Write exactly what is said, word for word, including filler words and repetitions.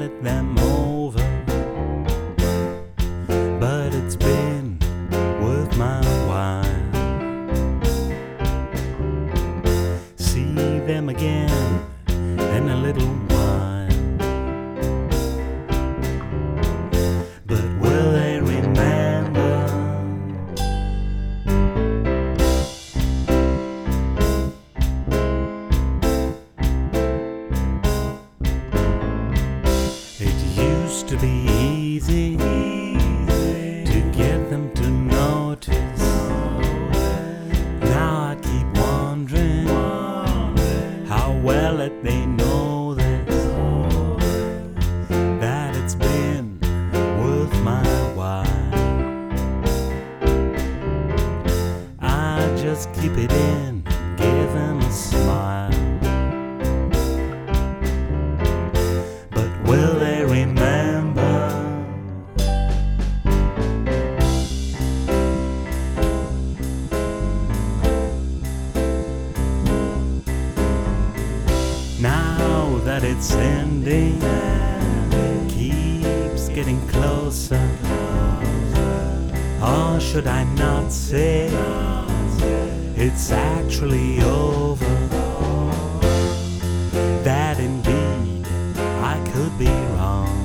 invited them over, but it's been worth my while. See them again in a little while, but will they remember? It used to be easy to get them to notice. Now I keep wondering how well that they know this, that it's been worth my while. I just keep it in, give them a smile, but will they remember? Now that it's ending, keeps getting closer. Or should I not say it's actually over? That indeed I could be wrong.